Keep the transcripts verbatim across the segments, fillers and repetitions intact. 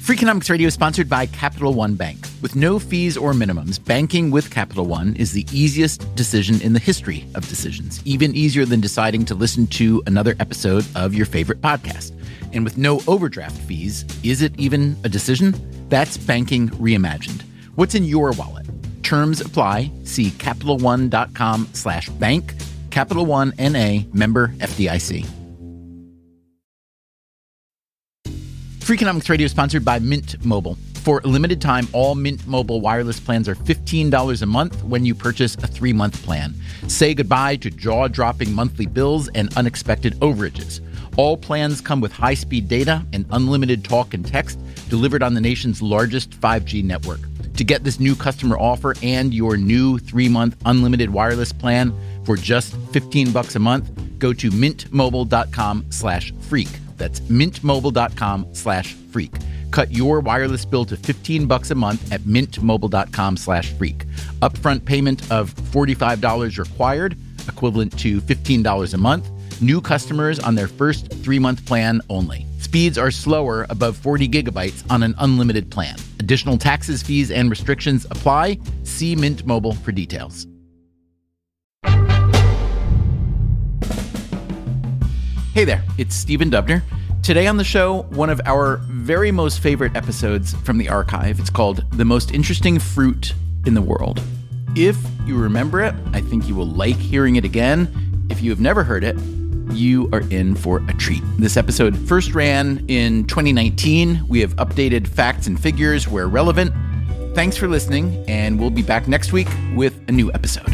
Freakonomics Radio is sponsored by Capital One Bank. With no fees or minimums, banking with Capital One is the easiest decision in the history of decisions, even easier than deciding to listen to another episode of your favorite podcast. And with no overdraft fees, is it even a decision? That's banking reimagined. What's in your wallet? Terms apply. See CapitalOne.com slash bank. Capital One N A, member F D I C. Freakonomics Radio is sponsored by Mint Mobile. For a limited time, all Mint Mobile wireless plans are fifteen dollars a month when you purchase a three-month plan. Say goodbye to jaw-dropping monthly bills and unexpected overages. All plans come with high-speed data and unlimited talk and text delivered on the nation's largest five G network. To get this new customer offer and your new three-month unlimited wireless plan for just fifteen bucks a month, go to mintmobile.com slash freak. That's mintmobile.com slash freak. Cut your wireless bill to fifteen bucks a month at mintmobile.com slash freak. Upfront payment of forty-five dollars required, equivalent to fifteen dollars a month. New customers on their first three-month plan only. Speeds are slower above forty gigabytes on an unlimited plan. Additional taxes, fees, and restrictions apply. See Mint Mobile for details. Hey there, it's Stephen Dubner. Today on the show, one of our very most favorite episodes from the archive. It's called The Most Interesting Fruit in the World. If you remember it, I think you will like hearing it again. If you have never heard it, you are in for a treat. This episode first ran in twenty nineteen. We have updated facts and figures where relevant. Thanks for listening, and we'll be back next week with a new episode.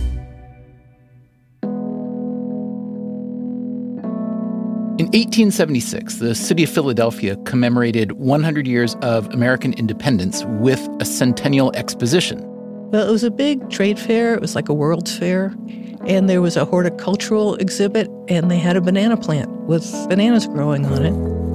In eighteen seventy-six, the city of Philadelphia commemorated one hundred years of American independence with a Centennial Exposition. Well, it was a big trade fair. It was like a World's Fair. And there was a horticultural exhibit, and they had a banana plant with bananas growing on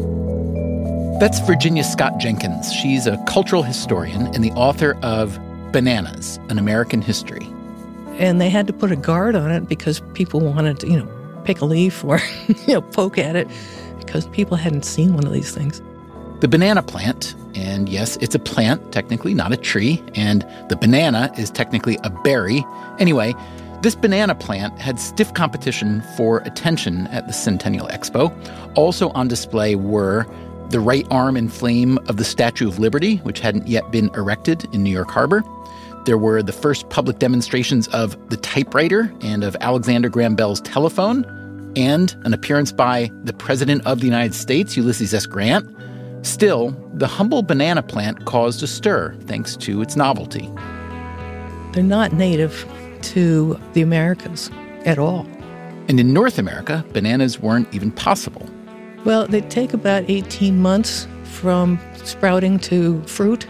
it. That's Virginia Scott Jenkins. She's a cultural historian and the author of Bananas, An American History. And they had to put a guard on it because people wanted to, you know, pick a leaf or, you know, poke at it because people hadn't seen one of these things. The banana plant, and yes, it's a plant, technically, not a tree, and the banana is technically a berry. Anyway, this banana plant had stiff competition for attention at the Centennial Expo. Also on display were the right arm and flame of the Statue of Liberty, which hadn't yet been erected in New York Harbor. There were the first public demonstrations of the typewriter and of Alexander Graham Bell's telephone, and an appearance by the President of the United States, Ulysses S. Grant. Still, the humble banana plant caused a stir thanks to its novelty. They're not native to the Americas at all. And in North America, bananas weren't even possible. Well, they take about eighteen months from sprouting to fruit,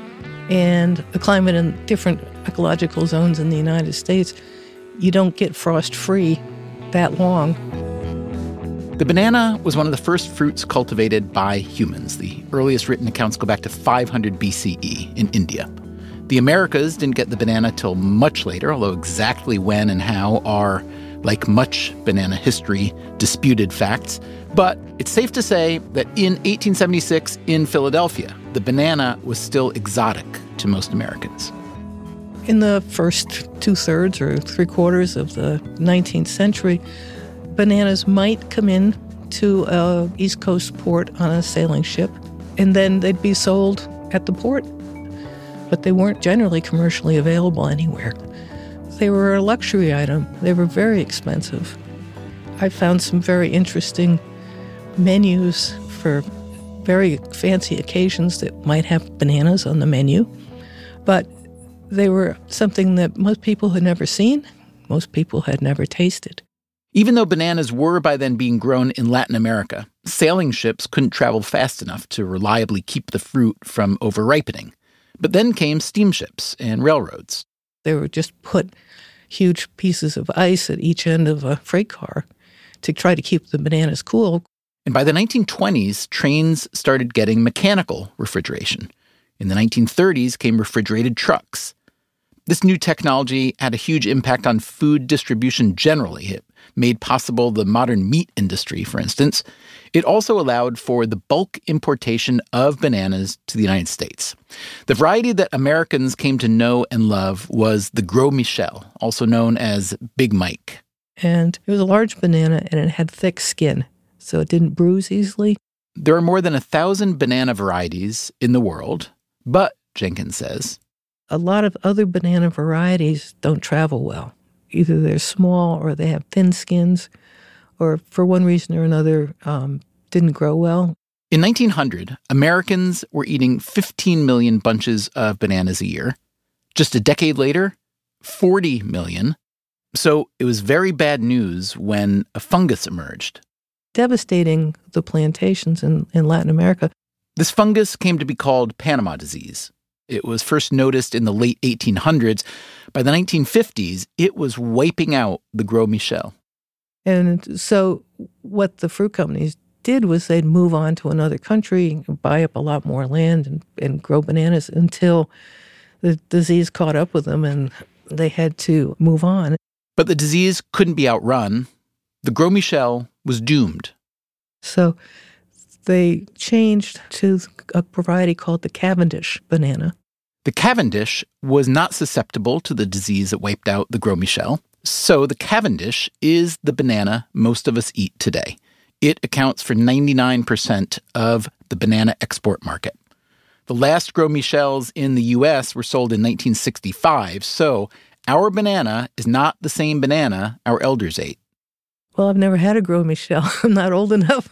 and the climate in different ecological zones in the United States, you don't get frost-free that long. The banana was one of the first fruits cultivated by humans. The earliest written accounts go back to five hundred B C E in India. The Americas didn't get the banana till much later, although exactly when and how are, like much banana history, disputed facts. But it's safe to say that in eighteen seventy-six in Philadelphia, the banana was still exotic to most Americans. In the first two-thirds or three-quarters of the nineteenth century, bananas might come in to a East Coast port on a sailing ship, and then they'd be sold at the port. But they weren't generally commercially available anywhere. They were a luxury item. They were very expensive. I found some very interesting menus for very fancy occasions that might have bananas on the menu, but they were something that most people had never seen, most people had never tasted. Even though bananas were by then being grown in Latin America, sailing ships couldn't travel fast enough to reliably keep the fruit from over-ripening. But then came steamships and railroads. They would just put huge pieces of ice at each end of a freight car to try to keep the bananas cool. And by the nineteen twenties, trains started getting mechanical refrigeration. In the nineteen thirties came refrigerated trucks. This new technology had a huge impact on food distribution generally. It made possible the modern meat industry, for instance, it also allowed for the bulk importation of bananas to the United States. The variety that Americans came to know and love was the Gros Michel, also known as Big Mike. And it was a large banana, and it had thick skin, so it didn't bruise easily. There are more than a thousand banana varieties in the world, but, Jenkins says, a lot of other banana varieties don't travel well. Either they're small or they have thin skins, or for one reason or another, um, didn't grow well. In nineteen hundred, Americans were eating fifteen million bunches of bananas a year. Just a decade later, forty million. So it was very bad news when a fungus emerged. Devastating the plantations in, in Latin America. This fungus came to be called Panama disease. It was first noticed in the late eighteen hundreds. By the nineteen fifties, it was wiping out the Gros Michel. And so what the fruit companies did was they'd move on to another country, buy up a lot more land, and, and grow bananas until the disease caught up with them and they had to move on. But the disease couldn't be outrun. The Gros Michel was doomed. So they changed to a variety called the Cavendish banana. The Cavendish was not susceptible to the disease that wiped out the Gros Michel. So the Cavendish is the banana most of us eat today. It accounts for ninety-nine percent of the banana export market. The last Gros Michels in the U S were sold in nineteen sixty-five, so our banana is not the same banana our elders ate. Well, I've never had a Gros Michel. I'm not old enough.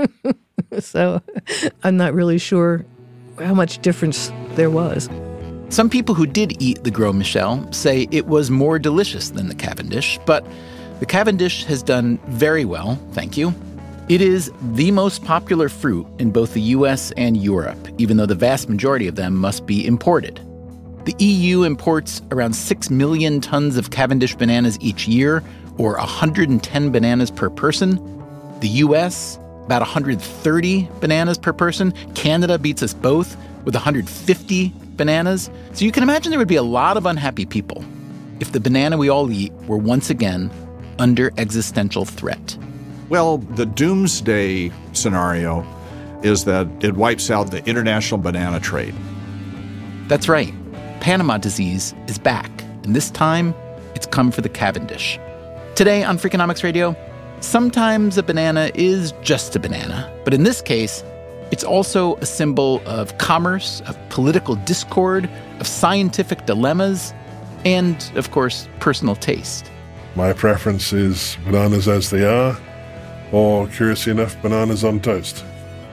So I'm not really sure how much difference there was. Some people who did eat the Gros Michel say it was more delicious than the Cavendish, but the Cavendish has done very well, thank you. It is the most popular fruit in both the U S and Europe, even though the vast majority of them must be imported. The E U imports around six million tons of Cavendish bananas each year, or one hundred ten bananas per person. The U S, about one hundred thirty bananas per person. Canada beats us both with one hundred fifty bananas. So you can imagine there would be a lot of unhappy people if the banana we all eat were once again under existential threat. Well, the doomsday scenario is that it wipes out the international banana trade. That's right. Panama disease is back, and this time it's come for the Cavendish. Today on Freakonomics Radio, sometimes a banana is just a banana, but in this case, it's also a symbol of commerce, of political discord, of scientific dilemmas, and, of course, personal taste. My preference is bananas as they are, or, curiously enough, bananas on toast.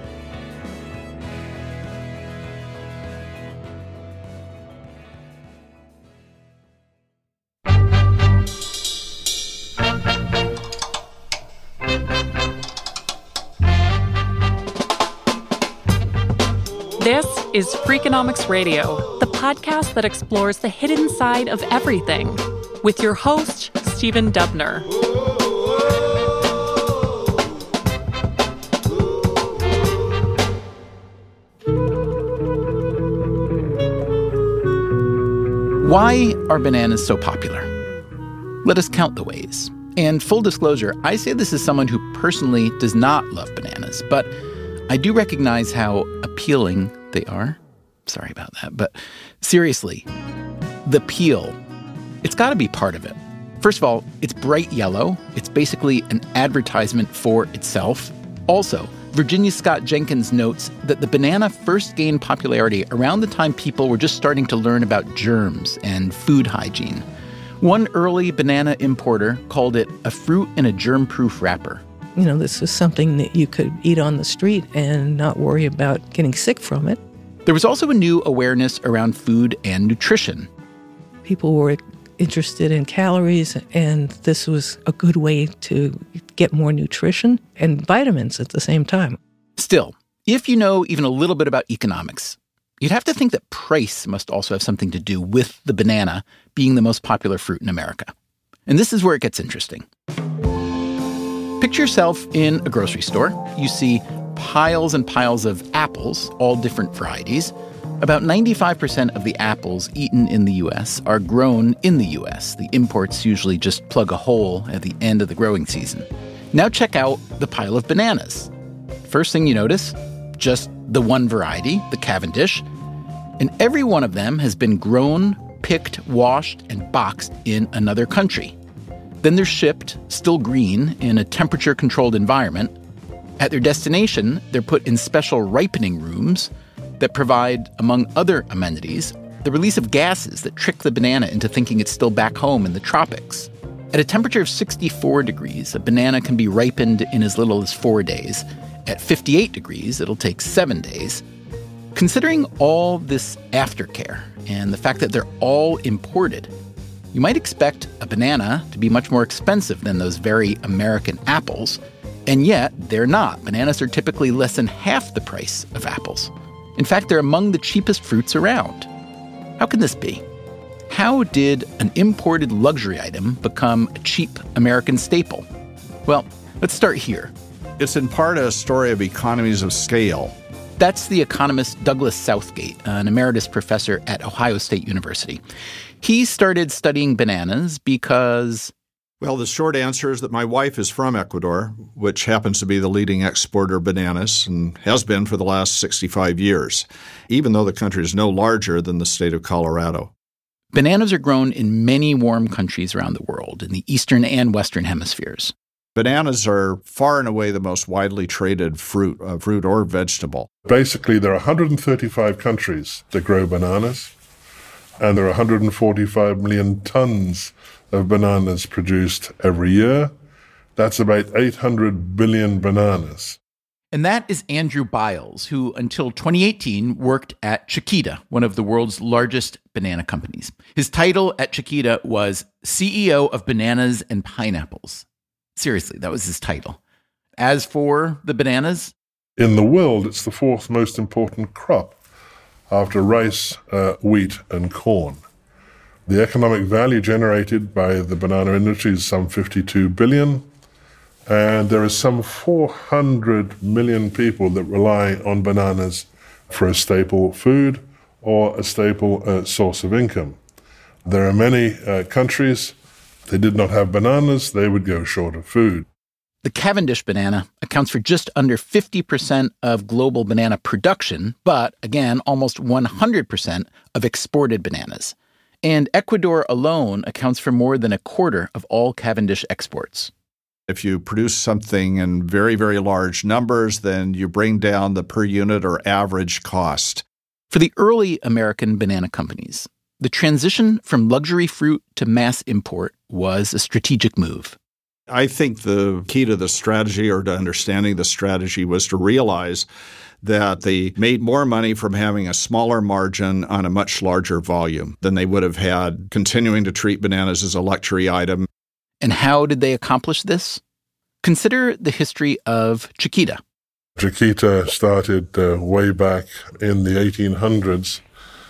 This is Freakonomics Radio, the podcast that explores the hidden side of everything, with your host, Stephen Dubner. Why are bananas so popular? Let us count the ways. And full disclosure, I say this as someone who personally does not love bananas, but I do recognize how appealing they are. Sorry about that, but seriously, the peel, it's got to be part of it. First of all, it's bright yellow. It's basically an advertisement for itself. Also, Virginia Scott Jenkins notes that the banana first gained popularity around the time people were just starting to learn about germs and food hygiene. One early banana importer called it a fruit in a germ-proof wrapper. You know, this is something that you could eat on the street and not worry about getting sick from it. There was also a new awareness around food and nutrition. People were interested in calories, and this was a good way to get more nutrition and vitamins at the same time. Still, if you know even a little bit about economics, you'd have to think that price must also have something to do with the banana being the most popular fruit in America. And this is where it gets interesting. Picture yourself in a grocery store. You see piles and piles of apples, all different varieties. About ninety-five percent of the apples eaten in the U S are grown in the U S. The imports usually just plug a hole at the end of the growing season. Now check out the pile of bananas. First thing you notice, just the one variety, the Cavendish, and every one of them has been grown, picked, washed, and boxed in another country. Then they're shipped, still green, in a temperature-controlled environment. At their destination, they're put in special ripening rooms that provide, among other amenities, the release of gases that trick the banana into thinking it's still back home in the tropics. At a temperature of sixty-four degrees, a banana can be ripened in as little as four days. At fifty-eight degrees, it'll take seven days. Considering all this aftercare and the fact that they're all imported, you might expect a banana to be much more expensive than those very American apples, and yet they're not. Bananas are typically less than half the price of apples. In fact, they're among the cheapest fruits around. How can this be? How did an imported luxury item become a cheap American staple? Well, let's start here. It's in part a story of economies of scale. That's the economist Douglas Southgate, an emeritus professor at Ohio State University. He started studying bananas because... Well, the short answer is that my wife is from Ecuador, which happens to be the leading exporter of bananas and has been for the last sixty-five years, even though the country is no larger than the state of Colorado. Bananas are grown in many warm countries around the world, in the eastern and western hemispheres. Bananas are far and away the most widely traded fruit, uh, fruit or vegetable. Basically, there are one hundred thirty-five countries that grow bananas, and there are one hundred forty-five million tons of bananas produced every year. That's about eight hundred billion bananas. And that is Andrew Biles, who until twenty eighteen worked at Chiquita, one of the world's largest banana companies. His title at Chiquita was C E O of Bananas and Pineapples. Seriously, that was his title. As for the bananas? In the world, it's the fourth most important crop after rice, uh, wheat, and corn. The economic value generated by the banana industry is some fifty-two billion, and there are some four hundred million people that rely on bananas for a staple food or a staple uh, source of income. There are many uh, countries, if they did not have bananas, they would go short of food. The Cavendish banana accounts for just under fifty percent of global banana production, but again, almost one hundred percent of exported bananas. And Ecuador alone accounts for more than a quarter of all Cavendish exports. If you produce something in very, very large numbers, then you bring down the per unit or average cost. For the early American banana companies, the transition from luxury fruit to mass import was a strategic move. I think the key to the strategy or to understanding the strategy was to realize that they made more money from having a smaller margin on a much larger volume than they would have had continuing to treat bananas as a luxury item. And how did they accomplish this? Consider the history of Chiquita. Chiquita started uh, way back in the eighteen hundreds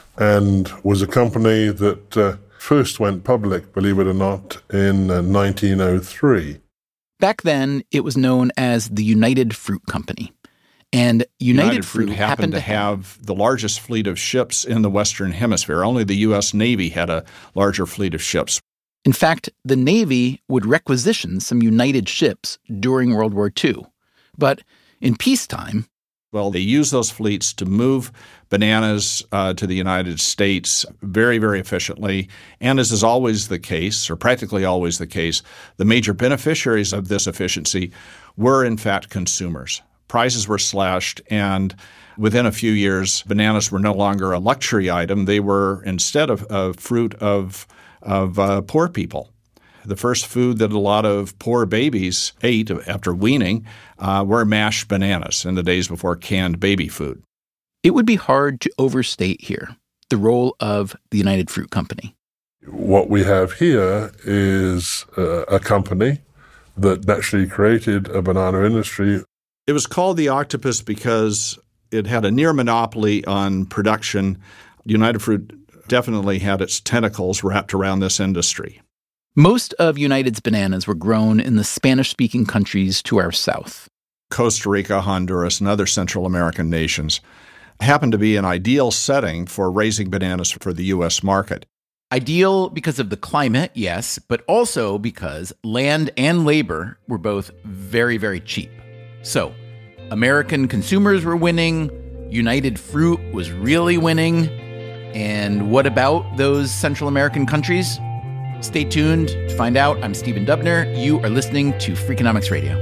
and was a company that uh, first went public, believe it or not, in uh, nineteen oh three. Back then, it was known as the United Fruit Company. And United, United Fruit, Fruit happened happened to have the largest fleet of ships in the Western Hemisphere. Only the U S Navy had a larger fleet of ships. In fact, the Navy would requisition some United ships during World War Two. But in peacetime, well, they used those fleets to move bananas uh, to the United States very, very efficiently. And as is always the case, or practically always the case, the major beneficiaries of this efficiency were, in fact, consumers. Prices were slashed, and within a few years, bananas were no longer a luxury item. They were instead of a fruit of, of uh, poor people. The first food that a lot of poor babies ate after weaning uh, were mashed bananas in the days before canned baby food. It would be hard to overstate here the role of the United Fruit Company. What we have here is uh, a company that actually created a banana industry. It was called the Octopus because it had a near monopoly on production. United Fruit definitely had its tentacles wrapped around this industry. Most of United's bananas were grown in the Spanish-speaking countries to our south. Costa Rica, Honduras, and other Central American nations. happen to be an ideal setting for raising bananas for the U S market. Ideal because of the climate, yes, but also because land and labor were both very, very cheap. So, American consumers were winning, United Fruit was really winning, and what about those Central American countries? Stay tuned to find out. I'm Stephen Dubner. You are listening to Freakonomics Radio.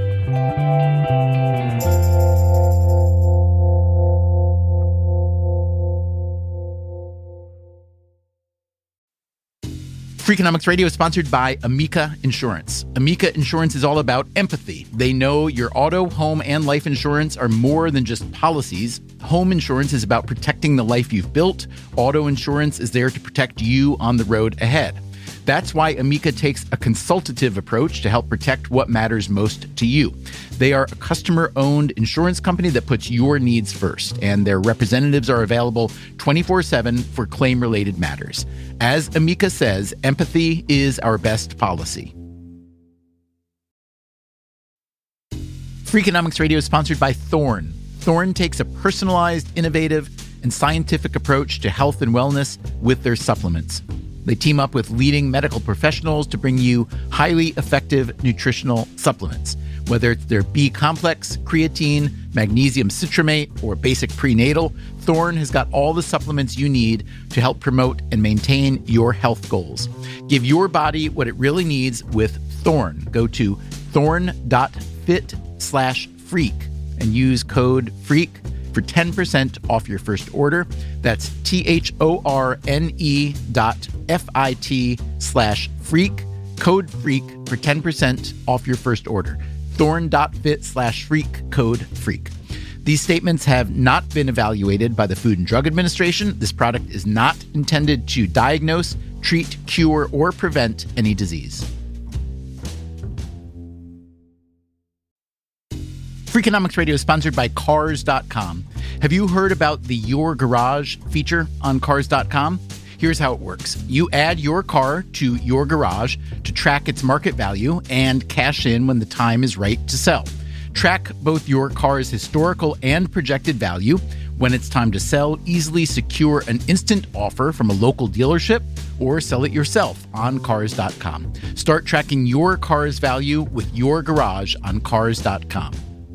Freakonomics Radio is sponsored by Amica Insurance. Amica Insurance is all about empathy. They know your auto, home, and life insurance are more than just policies. Home insurance is about protecting the life you've built. Auto insurance is there to protect you on the road ahead. That's why Amica takes a consultative approach to help protect what matters most to you. They are a customer-owned insurance company that puts your needs first, and their representatives are available twenty-four seven for claim-related matters. As Amica says, empathy is our best policy. Freakonomics Radio is sponsored by Thorne. Thorne takes a personalized, innovative, and scientific approach to health and wellness with their supplements. They team up with leading medical professionals to bring you highly effective nutritional supplements. Whether it's their B-complex, creatine, magnesium citrate, or basic prenatal, Thorne has got all the supplements you need to help promote and maintain your health goals. Give your body what it really needs with Thorne. Go to thorne.fit slash freak and use code FREAK for ten percent off your first order. That's T-H-O-R-N-E dot F-I-T slash freak, code FREAK for ten percent off your first order. Thorne.fit slash freak, code FREAK. These statements have not been evaluated by the Food and Drug Administration. This product is not intended to diagnose, treat, cure, or prevent any disease. Freakonomics Radio is sponsored by Cars dot com. Have you heard about the Your Garage feature on Cars dot com? Here's how it works. You add your car to your garage to track its market value and cash in when the time is right to sell. Track both your car's historical and projected value. When it's time to sell, easily secure an instant offer from a local dealership or sell it yourself on Cars dot com. Start tracking your car's value with your garage on Cars dot com.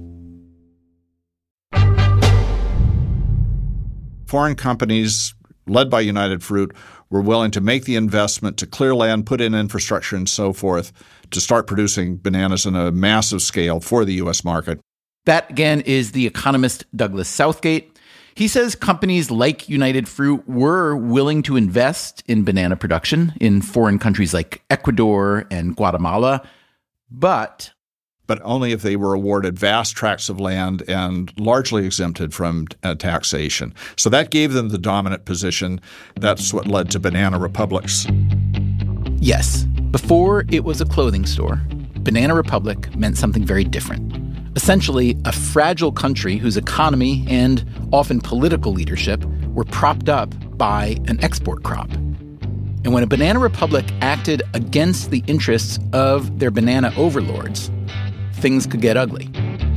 Foreign companies, led by United Fruit, were willing to make the investment to clear land, put in infrastructure, and so forth to start producing bananas on a massive scale for the U S market. That, again, is the economist Douglas Southgate. He says companies like United Fruit were willing to invest in banana production in foreign countries like Ecuador and Guatemala, but... but only if they were awarded vast tracts of land and largely exempted from uh, taxation. So that gave them the dominant position. That's what led to banana republics. Yes, before it was a clothing store, Banana Republic meant something very different. Essentially, a fragile country whose economy and often political leadership were propped up by an export crop. And when a Banana Republic acted against the interests of their banana overlords, things could get ugly.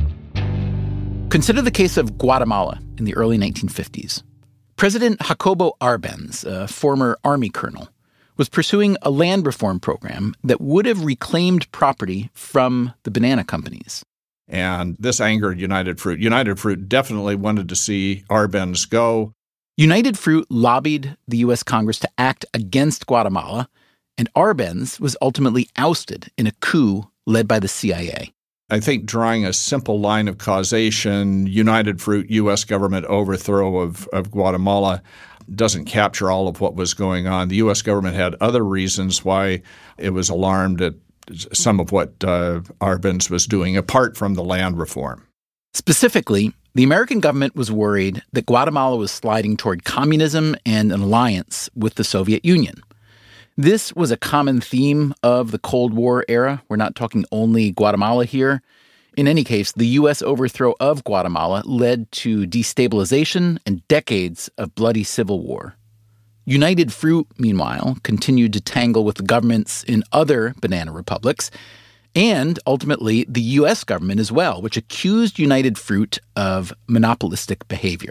Consider the case of Guatemala in the early nineteen fifties. President Jacobo Arbenz, a former army colonel, was pursuing a land reform program that would have reclaimed property from the banana companies. And this angered United Fruit. United Fruit definitely wanted to see Arbenz go. United Fruit lobbied the U S Congress to act against Guatemala, and Arbenz was ultimately ousted in a coup led by the C I A. I think drawing a simple line of causation, United Fruit, U S government overthrow of, of Guatemala, doesn't capture all of what was going on. The U S government had other reasons why it was alarmed at some of what uh, Arbenz was doing, apart from the land reform. Specifically, the American government was worried that Guatemala was sliding toward communism and an alliance with the Soviet Union. This was a common theme of the Cold War era. We're not talking only Guatemala here. In any case, the U S overthrow of Guatemala led to destabilization and decades of bloody civil war. United Fruit, meanwhile, continued to tangle with the governments in other banana republics, and ultimately the U S government as well, which accused United Fruit of monopolistic behavior.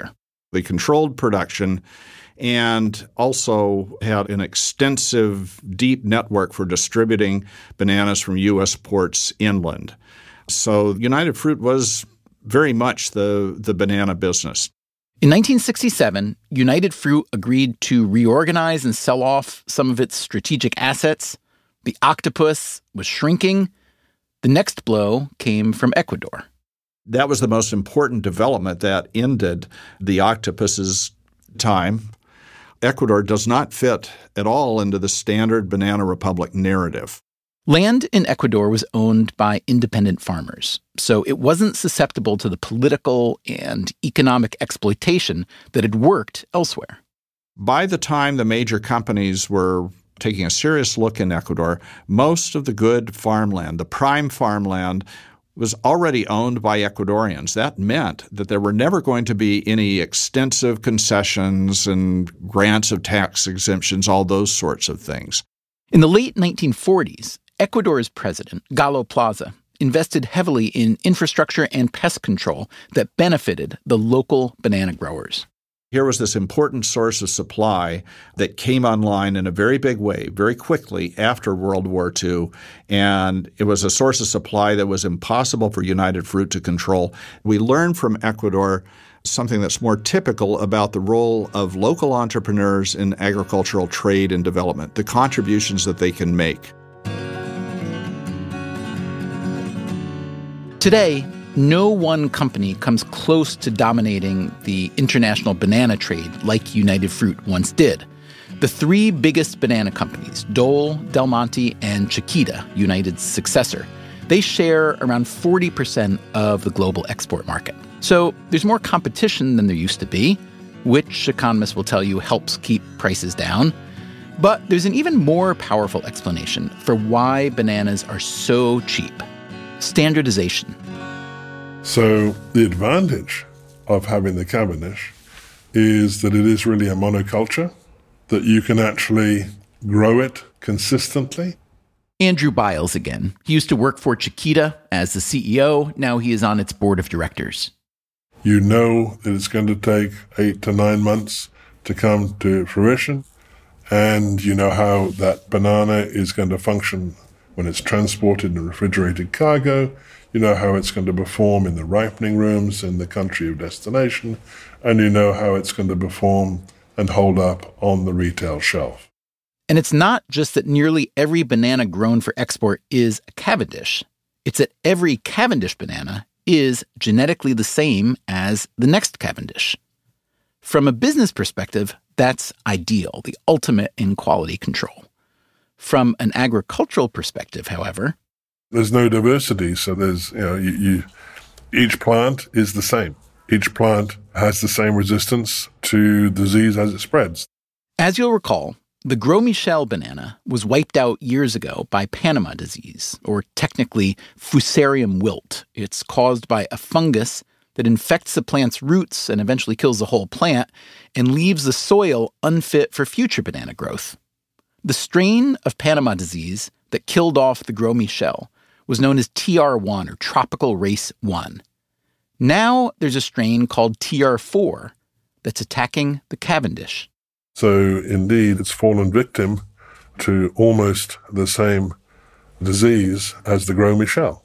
They controlled production and also had an extensive, deep network for distributing bananas from U S ports inland. So United Fruit was very much the, the banana business. In nineteen sixty-seven, United Fruit agreed to reorganize and sell off some of its strategic assets. The octopus was shrinking. The next blow came from Ecuador. That was the most important development that ended the octopus's time. Ecuador does not fit at all into the standard banana republic narrative. Land in Ecuador was owned by independent farmers, so it wasn't susceptible to the political and economic exploitation that had worked elsewhere. By the time the major companies were taking a serious look in Ecuador, most of the good farmland, the prime farmland, was already owned by Ecuadorians. That meant that there were never going to be any extensive concessions and grants of tax exemptions, all those sorts of things. In the late nineteen forties, Ecuador's president, Galo Plaza, invested heavily in infrastructure and pest control that benefited the local banana growers. Here was this important source of supply that came online in a very big way, very quickly after World War Two, and it was a source of supply that was impossible for United Fruit to control. We learned from Ecuador something that's more typical about the role of local entrepreneurs in agricultural trade and development, the contributions that they can make. Today, no one company comes close to dominating the international banana trade like United Fruit once did. The three biggest banana companies, Dole, Del Monte, and Chiquita, United's successor, they share around forty percent of the global export market. So there's more competition than there used to be, which economists will tell you helps keep prices down. But there's an even more powerful explanation for why bananas are so cheap: standardization. So the advantage of having the Cavendish is that it is really a monoculture, that you can actually grow it consistently. Andrew Biles again. He used to work for Chiquita as the C E O. Now he is on its board of directors. You know that it's going to take eight to nine months to come to fruition, and you know how that banana is going to function when it's transported in refrigerated cargo. You know how it's going to perform in the ripening rooms in the country of destination, and you know how it's going to perform and hold up on the retail shelf. And it's not just that nearly every banana grown for export is a Cavendish. It's that every Cavendish banana is genetically the same as the next Cavendish. From a business perspective, that's ideal, the ultimate in quality control. From an agricultural perspective, however, there's no diversity, so there's, you know, you, you, each plant is the same. Each plant has the same resistance to disease as it spreads. As you'll recall, the Gros Michel banana was wiped out years ago by Panama disease, or technically Fusarium wilt. It's caused by a fungus that infects the plant's roots and eventually kills the whole plant and leaves the soil unfit for future banana growth. The strain of Panama disease that killed off the Gros Michel was known as T R one, or Tropical Race one. Now there's a strain called T R four that's attacking the Cavendish. So indeed, it's fallen victim to almost the same disease as the Gros Michel.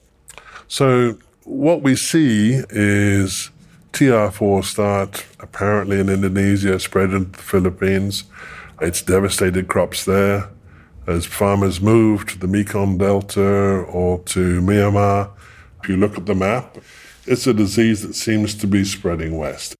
So what we see is T R four start apparently in Indonesia, spread into the Philippines. It's devastated crops there. As farmers move to the Mekong Delta or to Myanmar, if you look at the map, it's a disease that seems to be spreading west.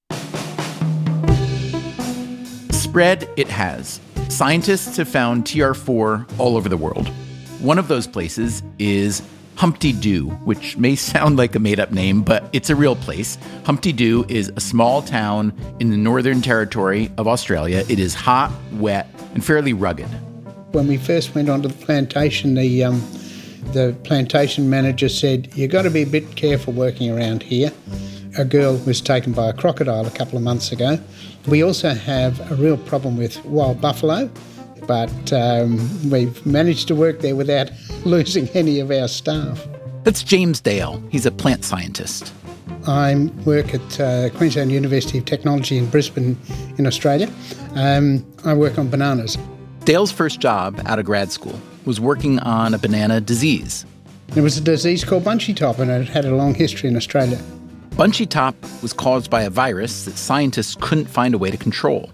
Spread it has. Scientists have found T R four all over the world. One of those places is Humpty Doo, which may sound like a made-up name, but it's a real place. Humpty Doo is a small town in the Northern Territory of Australia. It is hot, wet, and fairly rugged. When we first went onto the plantation, the um, the plantation manager said, "You've got to be a bit careful working around here." A girl was taken by a crocodile a couple of months ago. We also have a real problem with wild buffalo, but um, we've managed to work there without losing any of our staff. That's James Dale. He's a plant scientist. I work at uh, Queensland University of Technology in Brisbane in Australia. Um, I work on bananas. Dale's first job out of grad school was working on a banana disease. There was a disease called bunchy top, and it had a long history in Australia. Bunchy top was caused by a virus that scientists couldn't find a way to control.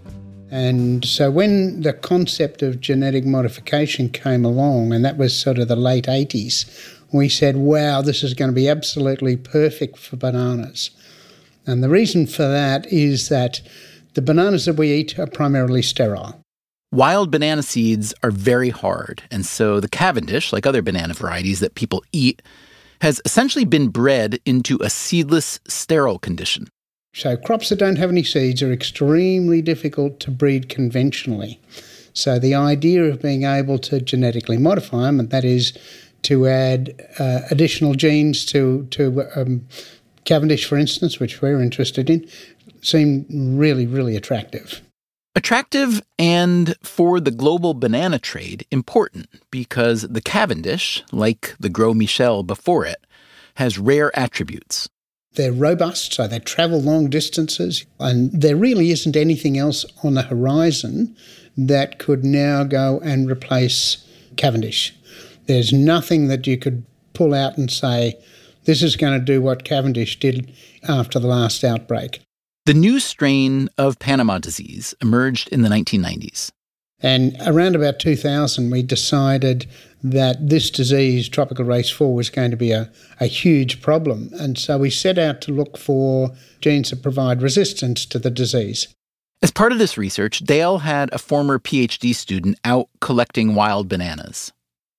And so when the concept of genetic modification came along, and that was sort of the late eighties, we said, wow, this is going to be absolutely perfect for bananas. And the reason for that is that the bananas that we eat are primarily sterile. Wild banana seeds are very hard, and so the Cavendish, like other banana varieties that people eat, has essentially been bred into a seedless, sterile condition. So crops that don't have any seeds are extremely difficult to breed conventionally. So the idea of being able to genetically modify them, and that is to add uh, additional genes to, to um, Cavendish, for instance, which we're interested in, seemed really, really attractive. Attractive and, for the global banana trade, important because the Cavendish, like the Gros Michel before it, has rare attributes. They're robust, so they travel long distances, and there really isn't anything else on the horizon that could now go and replace Cavendish. There's nothing that you could pull out and say, this is going to do what Cavendish did after the last outbreak. The new strain of Panama disease emerged in the nineteen nineties. And around about two thousand, we decided that this disease, tropical race four, was going to be a, a huge problem. And so we set out to look for genes that provide resistance to the disease. As part of this research, Dale had a former PhD student out collecting wild bananas.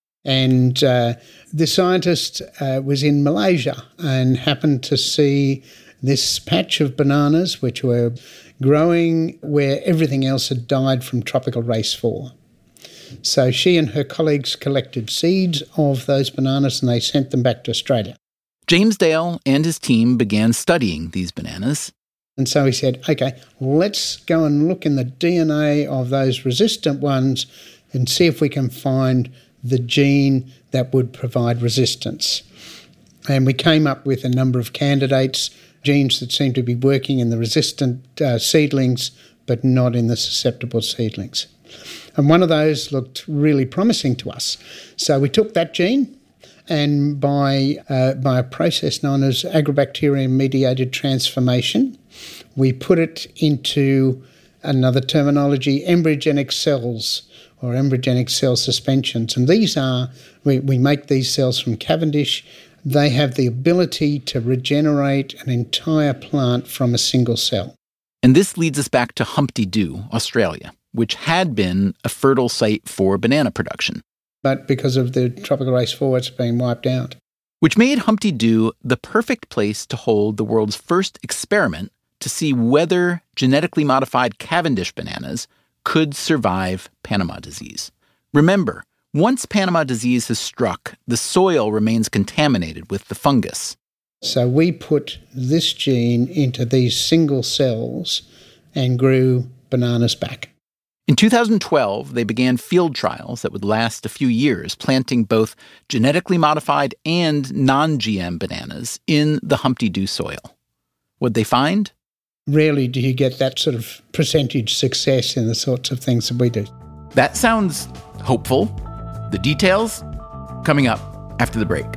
And uh, the scientist uh, was in Malaysia and happened to see this patch of bananas which were growing where everything else had died from tropical race four. So she and her colleagues collected seeds of those bananas and they sent them back to Australia. James Dale and his team began studying these bananas. And so he said, okay, let's go and look in the D N A of those resistant ones and see if we can find the gene that would provide resistance. And we came up with a number of candidates, genes that seemed to be working in the resistant uh, seedlings, but not in the susceptible seedlings. And one of those looked really promising to us. So we took that gene and by, uh, by a process known as agrobacterium-mediated transformation, we put it into another terminology, embryogenic cells, or embryogenic cell suspensions. And these are, we, we make these cells from Cavendish. They have the ability to regenerate an entire plant from a single cell. And this leads us back to Humpty Doo, Australia, which had been a fertile site for banana production. But because of the tropical race four, it's being wiped out. Which made Humpty Doo the perfect place to hold the world's first experiment to see whether genetically modified Cavendish bananas could survive Panama disease. Remember, once Panama disease has struck, the soil remains contaminated with the fungus. So we put this gene into these single cells and grew bananas back. In two thousand twelve, they began field trials that would last a few years, planting both genetically modified and non-G M bananas in the Humpty Doo soil. What'd they find? Rarely do you get that sort of percentage success in the sorts of things that we do. That sounds hopeful. The details coming up after the break.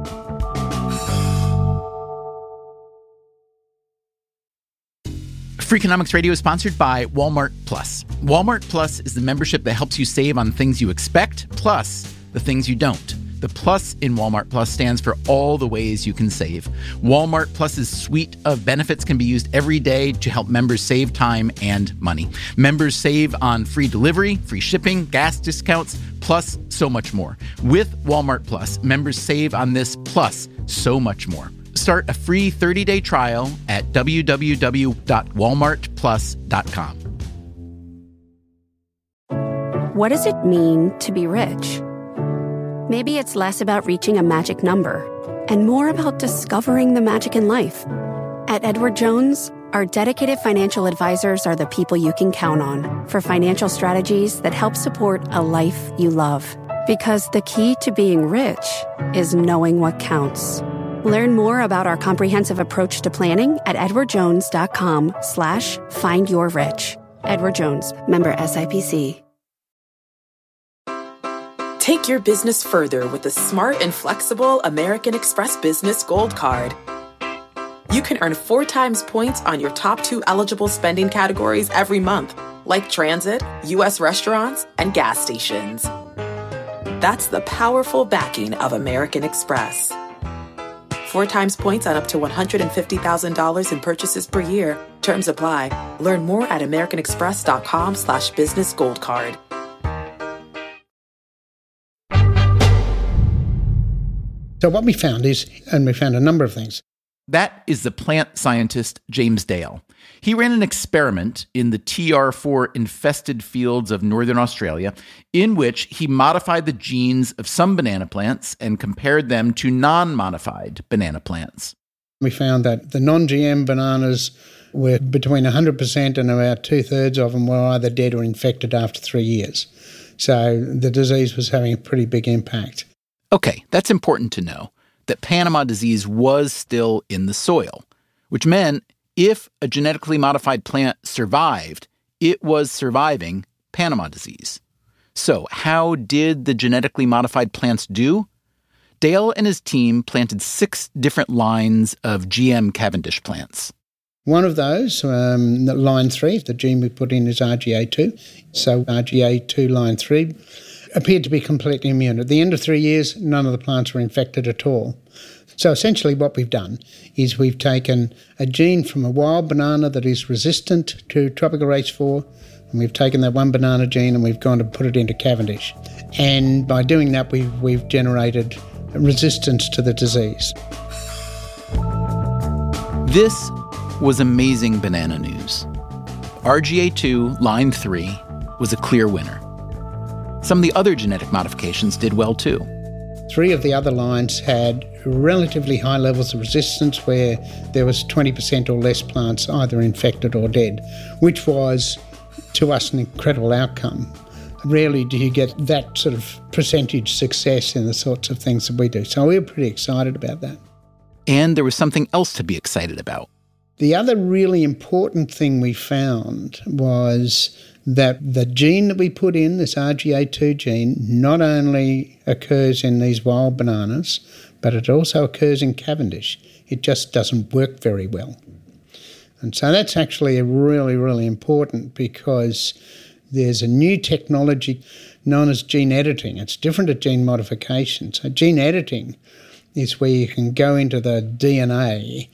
Freakonomics Radio is sponsored by Walmart Plus. Walmart Plus is the membership that helps you save on things you expect, plus the things you don't. The plus in Walmart Plus stands for all the ways you can save. Walmart Plus's suite of benefits can be used every day to help members save time and money. Members save on free delivery, free shipping, gas discounts, plus so much more. With Walmart Plus, members save on this plus so much more. Start a free thirty-day trial at w w w dot walmart plus dot com. What does it mean to be rich? Maybe it's less about reaching a magic number and more about discovering the magic in life. At Edward Jones, our dedicated financial advisors are the people you can count on for financial strategies that help support a life you love. Because the key to being rich is knowing what counts. Learn more about our comprehensive approach to planning at edwardjones.com slash find your rich. Edward Jones, member S I P C. Take your business further with the smart and flexible American Express Business Gold Card. You can earn four times points on your top two eligible spending categories every month, like transit, U S restaurants, and gas stations. That's the powerful backing of American Express. Four times points on up to one hundred fifty thousand dollars in purchases per year. Terms apply. Learn more at americanexpress.com slash business gold card. So what we found is, and we found a number of things. That is the plant scientist James Dale. He ran an experiment in the T R four infested fields of northern Australia in which he modified the genes of some banana plants and compared them to non-modified banana plants. We found that the non-G M bananas were between one hundred percent and about two-thirds of them were either dead or infected after three years. So the disease was having a pretty big impact. Okay, that's important to know, that Panama disease was still in the soil, which meant if a genetically modified plant survived, it was surviving Panama disease. So how did the genetically modified plants do? Dale and his team planted six different lines of G M Cavendish plants. One of those, um, line three, the gene we put in is R G A two. So R G A two line three appeared to be completely immune. At the end of three years, none of the plants were infected at all. So essentially what we've done is we've taken a gene from a wild banana that is resistant to tropical race four, and we've taken that one banana gene and we've gone to put it into Cavendish. And by doing that, we've, we've generated resistance to the disease. This was amazing banana news. R G A two, line three, was a clear winner. Some of the other genetic modifications did well too. Three of the other lines had relatively high levels of resistance where there was twenty percent or less plants either infected or dead, which was, to us, an incredible outcome. Rarely do you get that sort of percentage success in the sorts of things that we do. So we were pretty excited about that. And there was something else to be excited about. The other really important thing we found was that the gene that we put in, this R G A two gene, not only occurs in these wild bananas, but it also occurs in Cavendish. It just doesn't work very well. And so that's actually really, really important because there's a new technology known as gene editing. It's different to gene modification. So gene editing is where you can go into the D N A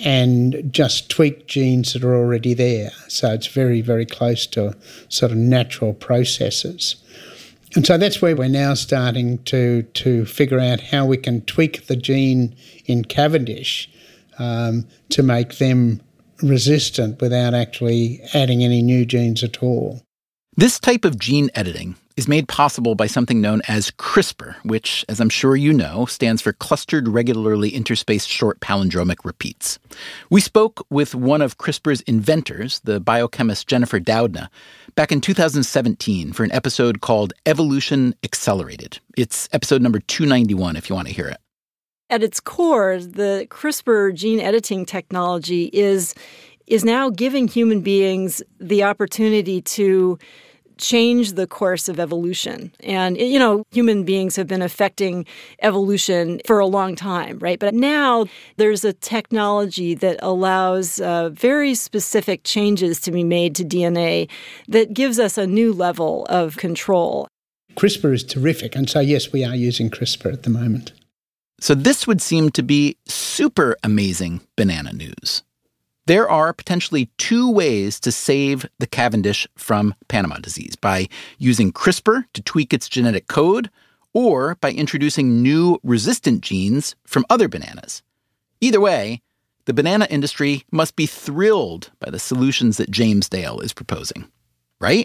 and just tweak genes that are already there. So it's very, very close to sort of natural processes. And so that's where we're now starting to, to figure out how we can tweak the gene in Cavendish um, to make them resistant without actually adding any new genes at all. This type of gene editing is made possible by something known as CRISPR, which, as I'm sure you know, stands for Clustered Regularly Interspaced Short Palindromic Repeats. We spoke with one of CRISPR's inventors, the biochemist Jennifer Doudna, back in two thousand seventeen for an episode called Evolution Accelerated. It's episode number two ninety-one if you want to hear it. At its core, the CRISPR gene editing technology is is now giving human beings the opportunity to change the course of evolution. And, you know, human beings have been affecting evolution for a long time, right? But now there's a technology that allows uh, very specific changes to be made to D N A that gives us a new level of control. CRISPR is terrific. And so, yes, we are using CRISPR at the moment. So this would seem to be super amazing banana news. There are potentially two ways to save the Cavendish from Panama disease, by using CRISPR to tweak its genetic code or by introducing new resistant genes from other bananas. Either way, the banana industry must be thrilled by the solutions that James Dale is proposing, right?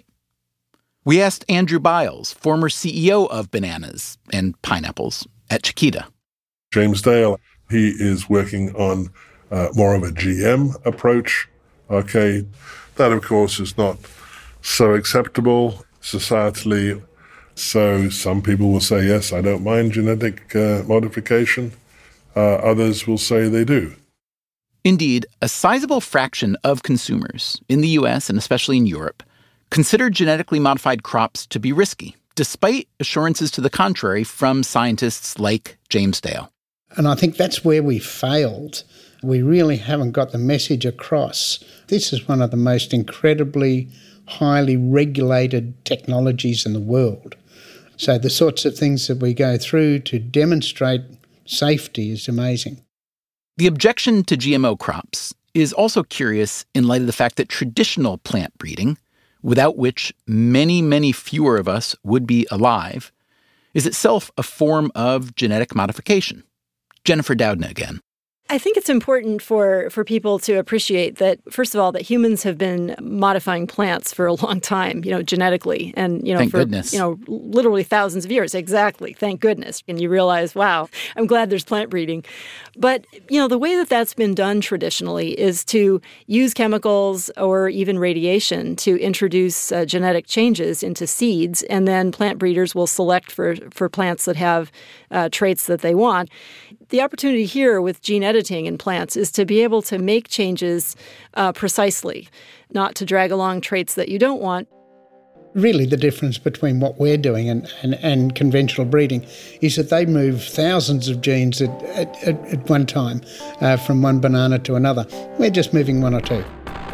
We asked Andrew Biles, former C E O of Bananas and Pineapples at Chiquita. James Dale, he is working on Uh, more of a G M approach. Okay, that of course is not so acceptable societally. So some people will say, yes, I don't mind genetic uh, modification. Uh, others will say they do. Indeed, a sizable fraction of consumers in the U S and especially in Europe consider genetically modified crops to be risky, despite assurances to the contrary from scientists like James Dale. And I think that's where we failed. We really haven't got the message across. This is one of the most incredibly highly regulated technologies in the world. So the sorts of things that we go through to demonstrate safety is amazing. The objection to G M O crops is also curious in light of the fact that traditional plant breeding, without which many, many fewer of us would be alive, is itself a form of genetic modification. Jennifer Doudna again. I think it's important for, for people to appreciate that, first of all, that humans have been modifying plants for a long time, you know, genetically. And, you know, thank for, goodness. you know, literally thousands of years. Exactly. Thank goodness. And you realize, wow, I'm glad there's plant breeding. But, you know, the way that that's been done traditionally is to use chemicals or even radiation to introduce uh, genetic changes into seeds. And then plant breeders will select for, for plants that have uh, traits that they want. The opportunity here with gene editing in plants is to be able to make changes uh, precisely, not to drag along traits that you don't want. Really the difference between what we're doing and, and, and conventional breeding is that they move thousands of genes at, at, at one time uh, from one banana to another. We're just moving one or two.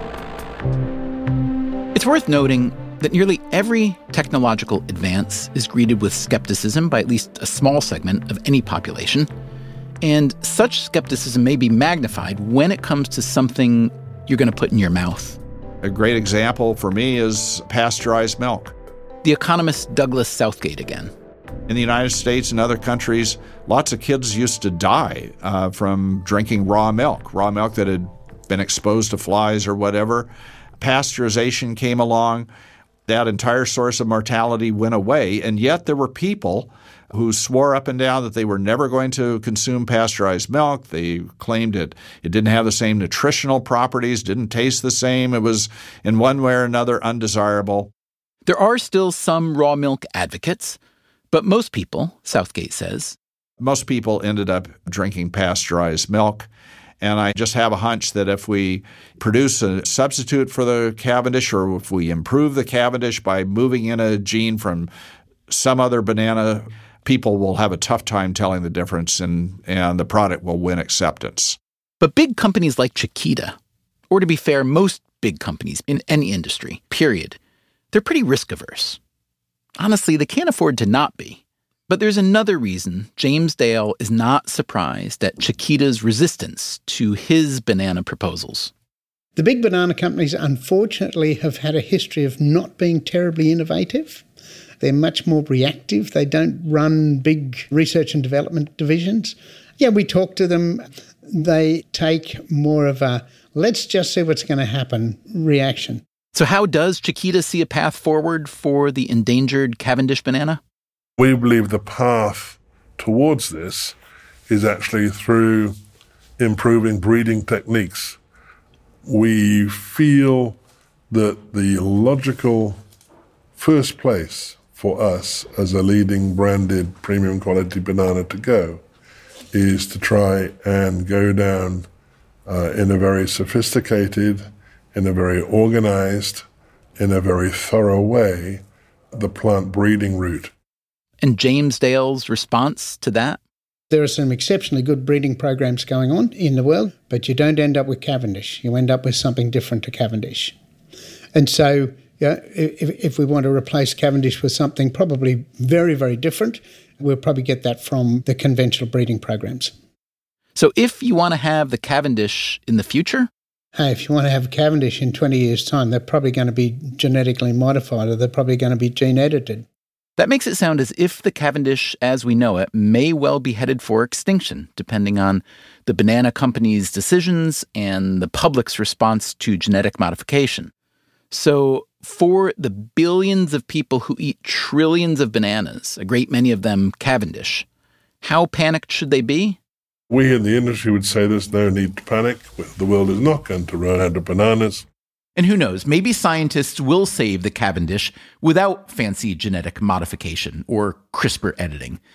It's worth noting that nearly every technological advance is greeted with skepticism by at least a small segment of any population. And such skepticism may be magnified when it comes to something you're going to put in your mouth. A great example for me is pasteurized milk. The economist Douglas Southgate again. In the United States and other countries, lots of kids used to die uh, from drinking raw milk, raw milk that had been exposed to flies or whatever. Pasteurization came along. That entire source of mortality went away, and yet there were people who swore up and down that they were never going to consume pasteurized milk. They claimed it, it didn't have the same nutritional properties, didn't taste the same. It was in one way or another undesirable. There are still some raw milk advocates, but most people, Southgate says, most people ended up drinking pasteurized milk. And I just have a hunch that if we produce a substitute for the Cavendish, or if we improve the Cavendish by moving in a gene from some other banana, people will have a tough time telling the difference, and, and the product will win acceptance. But big companies like Chiquita, or to be fair, most big companies in any industry, period, they're pretty risk-averse. Honestly, they can't afford to not be. But there's another reason James Dale is not surprised at Chiquita's resistance to his banana proposals. The big banana companies, unfortunately, have had a history of not being terribly innovative. They're much more reactive. They don't run big research and development divisions. Yeah, we talk to them. They take more of a, let's just see what's going to happen reaction. So how does Chiquita see a path forward for the endangered Cavendish banana? We believe the path towards this is actually through improving breeding techniques. We feel that the logical first place for us as a leading branded premium quality banana to go is to try and go down uh, in a very sophisticated, in a very organized, in a very thorough way, the plant breeding route. And James Dale's response to that? There are some exceptionally good breeding programs going on in the world, but you don't end up with Cavendish. You end up with something different to Cavendish. And so yeah, if, if we want to replace Cavendish with something probably very, very different, we'll probably get that from the conventional breeding programs. So if you want to have the Cavendish in the future? Hey, if you want to have Cavendish in twenty years' time, they're probably going to be genetically modified, or they're probably going to be gene edited. That makes it sound as if the Cavendish as we know it may well be headed for extinction, depending on the banana company's decisions and the public's response to genetic modification. So for the billions of people who eat trillions of bananas, a great many of them Cavendish, how panicked should they be? We in the industry would say there's no need to panic. The world is not going to run out of bananas. And who knows, maybe scientists will save the Cavendish without fancy genetic modification or CRISPR editing.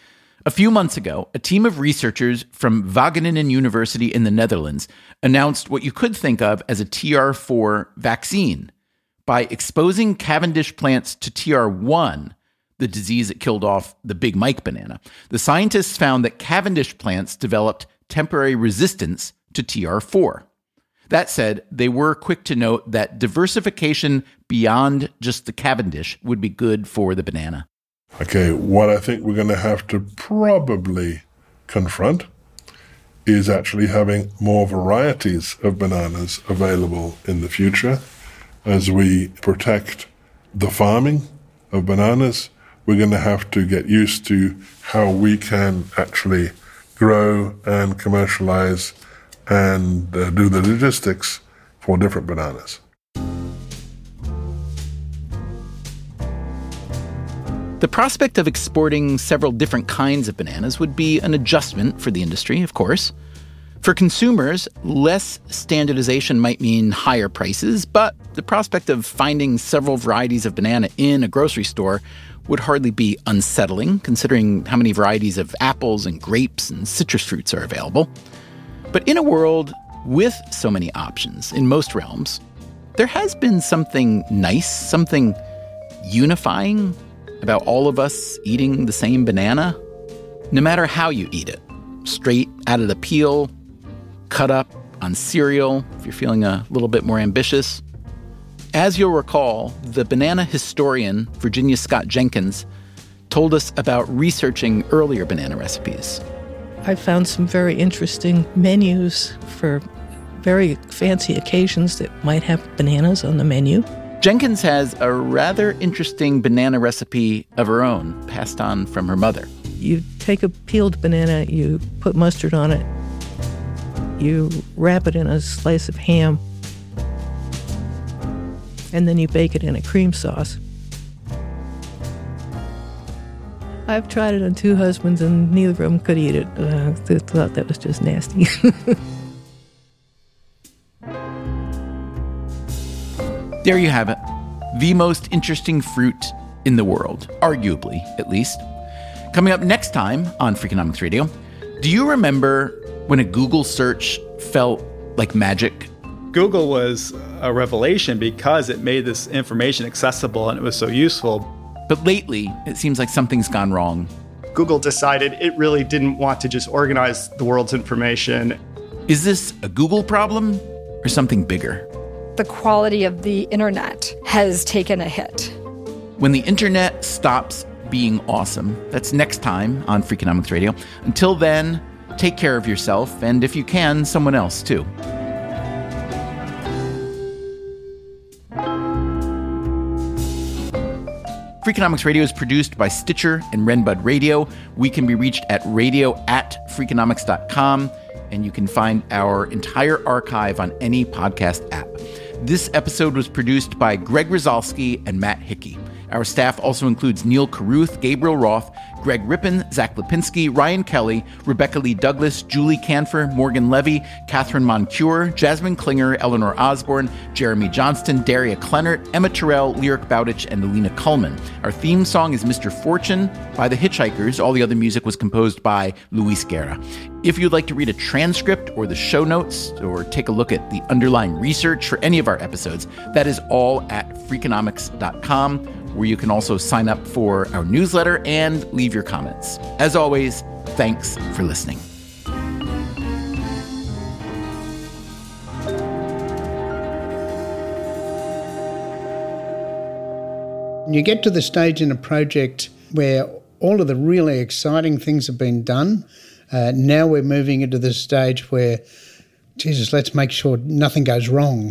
A few months ago, a team of researchers from Wageningen University in the Netherlands announced what you could think of as a T R four vaccine. By exposing Cavendish plants to T R one, the disease that killed off the Big Mike banana, the scientists found that Cavendish plants developed temporary resistance to T R four. That said, they were quick to note that diversification beyond just the Cavendish would be good for the banana. Okay, what I think we're going to have to probably confront is actually having more varieties of bananas available in the future. As we protect the farming of bananas, we're going to have to get used to how we can actually grow and commercialize and uh, do the logistics for different bananas. The prospect of exporting several different kinds of bananas would be an adjustment for the industry, of course. For consumers, less standardization might mean higher prices, but the prospect of finding several varieties of banana in a grocery store would hardly be unsettling, considering how many varieties of apples and grapes and citrus fruits are available. But in a world with so many options in most realms, there has been something nice, something unifying about all of us eating the same banana, no matter how you eat it. Straight out of the peel, cut up on cereal, if you're feeling a little bit more ambitious. As you'll recall, the banana historian Virginia Scott Jenkins told us about researching earlier banana recipes. I found some very interesting menus for very fancy occasions that might have bananas on the menu. Jenkins has a rather interesting banana recipe of her own, passed on from her mother. You take a peeled banana, you put mustard on it, you wrap it in a slice of ham, and then you bake it in a cream sauce. I've tried it on two husbands, and neither of them could eat it. Uh, they thought that was just nasty. There you have it. The most interesting fruit in the world, arguably, at least. Coming up next time on Freakonomics Radio, do you remember when a Google search felt like magic? Google was a revelation because it made this information accessible and it was so useful. But lately, it seems like something's gone wrong. Google decided it really didn't want to just organize the world's information. Is this a Google problem or something bigger? The quality of the internet has taken a hit. When the internet stops being awesome, that's next time on Freakonomics Radio. Until then, take care of yourself, and if you can, someone else too. Freakonomics Radio is produced by Stitcher and Renbud Radio. We can be reached at radio at freakonomics dot com, and you can find our entire archive on any podcast app. This episode was produced by Greg Rosalsky and Matt Hickey. Our staff also includes Neil Carruth, Gabriel Roth, Greg Rippin, Zach Lipinski, Ryan Kelly, Rebecca Lee Douglas, Julie Canfer, Morgan Levy, Catherine Moncure, Jasmine Klinger, Eleanor Osborne, Jeremy Johnston, Daria Klennert, Emma Terrell, Lyric Bowditch, and Alina Kuhlman. Our theme song is Mister Fortune by The Hitchhikers. All the other music was composed by Luis Guerra. If you'd like to read a transcript or the show notes or take a look at the underlying research for any of our episodes, that is all at freakonomics dot com, where you can also sign up for our newsletter and leave your comments. As always, thanks for listening. You get to the stage in a project where all of the really exciting things have been done. Uh, now we're moving into the stage where, Jesus, let's make sure nothing goes wrong.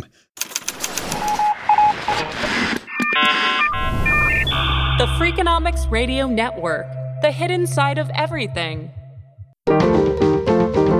The Freakonomics Radio Network, the hidden side of everything.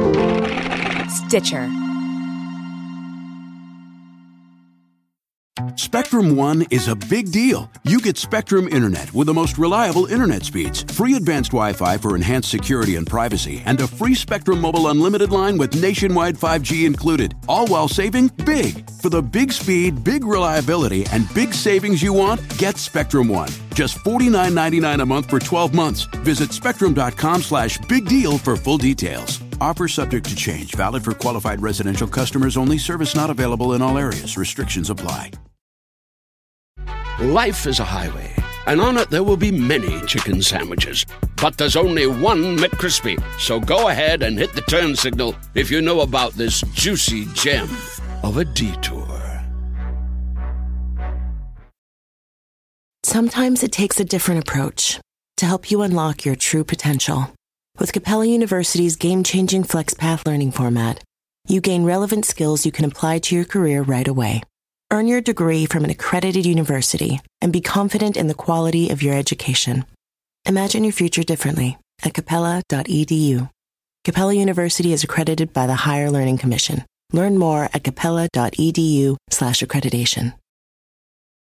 Stitcher. Spectrum One is a big deal. You get Spectrum Internet with the most reliable internet speeds, free advanced Wi-Fi for enhanced security and privacy, and a free Spectrum Mobile Unlimited line with nationwide five G included, all while saving big. For the big speed, big reliability, and big savings you want, get Spectrum One. Just forty-nine ninety-nine a month for twelve months. Visit spectrum.com slash big deal for full details. Offer subject to change. Valid for qualified residential customers only. Service not available in all areas. Restrictions apply. Life is a highway, and on it there will be many chicken sandwiches. But there's only one McCrispy. So go ahead and hit the turn signal if you know about this juicy gem of a detour. Sometimes it takes a different approach to help you unlock your true potential. With Capella University's game-changing FlexPath learning format, you gain relevant skills you can apply to your career right away. Earn your degree from an accredited university and be confident in the quality of your education. Imagine your future differently at capella dot e d u. Capella University is accredited by the Higher Learning Commission. Learn more at capella dot e d u slash accreditation.